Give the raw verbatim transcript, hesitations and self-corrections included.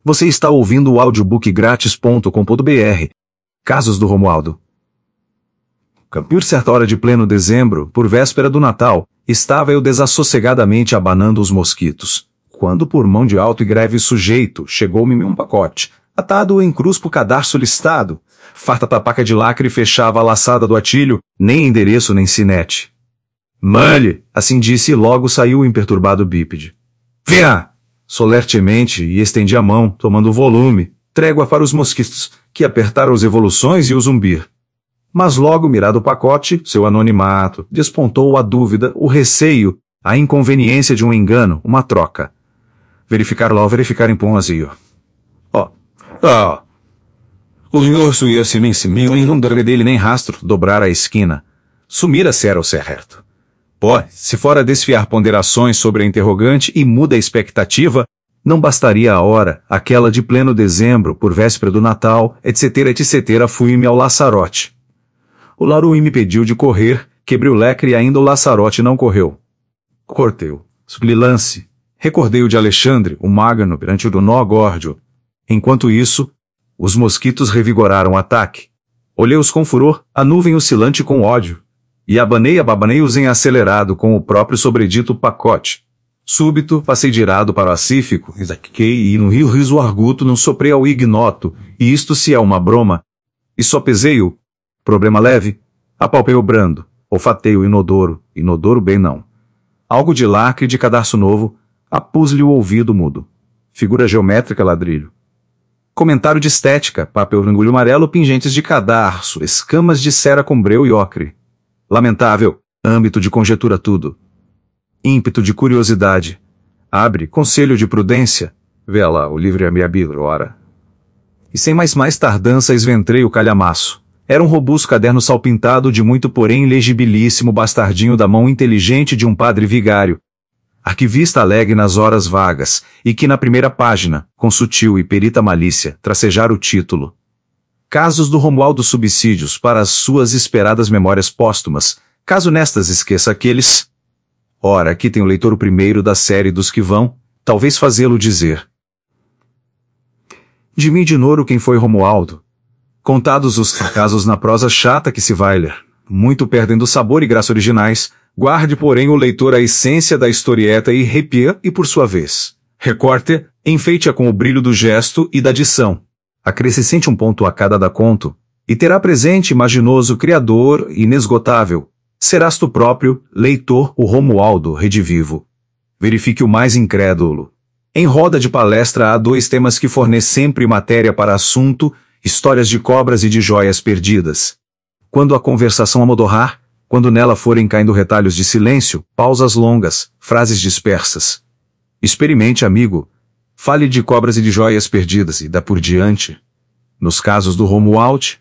Você está ouvindo o audiobook grátis ponto com ponto br. Casos do Romualdo. Por certa hora de pleno dezembro, por véspera do Natal, estava eu desassossegadamente abanando os mosquitos, quando por mão de alto e greve sujeito, chegou-me um pacote, atado em cruspo cadarço listado, farta tapaca de lacre fechava a laçada do atilho, nem endereço nem sinete. Mande, assim disse e logo saiu o imperturbado bípede. Venha! Solertemente, e estendi a mão, tomando o volume, trégua para os mosquitos, que apertaram as evoluções e o zumbir. Mas logo, mirado o pacote, seu anonimato, despontou a dúvida, o receio, a inconveniência de um engano, uma troca. Verificar lá, verificar em ponzio. Ó, ó. O senhor suía-se imenso, e não deu dele nem rastro, dobrar a esquina. Sumira-se era o certo. Pô, se fora desfiar ponderações sobre a interrogante e muda a expectativa, não bastaria a hora, aquela de pleno dezembro, por véspera do Natal, etc, etc, fui-me ao laçarote. O Larui me pediu de correr, quebrei o lecre e ainda o laçarote não correu. Cortei-o, subi lance, recordei-o de Alexandre, o Magno, perante o do nó górdio. Enquanto isso, os mosquitos revigoraram o ataque. Olhei-os com furor, a nuvem oscilante com ódio. E abanei ababanei-os em acelerado com o próprio sobredito pacote. Súbito, passei dirado para o acífico, e no rio riso arguto não soprei ao ignoto, e isto se é uma broma. E só pesei-o. Problema leve. Apalpei o brando, olfatei o inodoro, inodoro bem não. Algo de lacre de cadarço novo, apus-lhe o ouvido mudo. Figura geométrica ladrilho. Comentário de estética, papel engulho amarelo, pingentes de cadarço, escamas de cera com breu e ocre. Lamentável, âmbito de conjetura tudo. Ímpeto de curiosidade. Abre, conselho de prudência. Vê lá, o livre é minha bíblia, ora. E sem mais mais tardança esventrei o calhamaço. Era um robusto caderno salpintado de muito porém legibilíssimo bastardinho da mão inteligente de um padre vigário. Arquivista alegre nas horas vagas, e que na primeira página, com sutil e perita malícia, tracejara o título. Casos do Romualdo Subsídios para as suas esperadas memórias póstumas, caso nestas esqueça aqueles. Ora, aqui tem o leitor o primeiro da série dos que vão, talvez fazê-lo dizer. De mim de Noro quem foi Romualdo? Contados os casos na prosa chata que se vai ler, muito perdendo sabor e graça originais, guarde porém o leitor a essência da historieta e repia e por sua vez, recorte, enfeite-a com o brilho do gesto e da dição. Acrescente um ponto a cada da conto, e terá presente imaginoso criador inesgotável. Serás tu próprio, leitor, o Romualdo redivivo. Verifique o mais incrédulo. Em roda de palestra há dois temas que fornecem sempre matéria para assunto, histórias de cobras e de joias perdidas. Quando a conversação amodorrar, quando nela forem caindo retalhos de silêncio, pausas longas, frases dispersas. Experimente, amigo. Fale de cobras e de joias perdidas e dá por diante. Nos casos do Romualdo,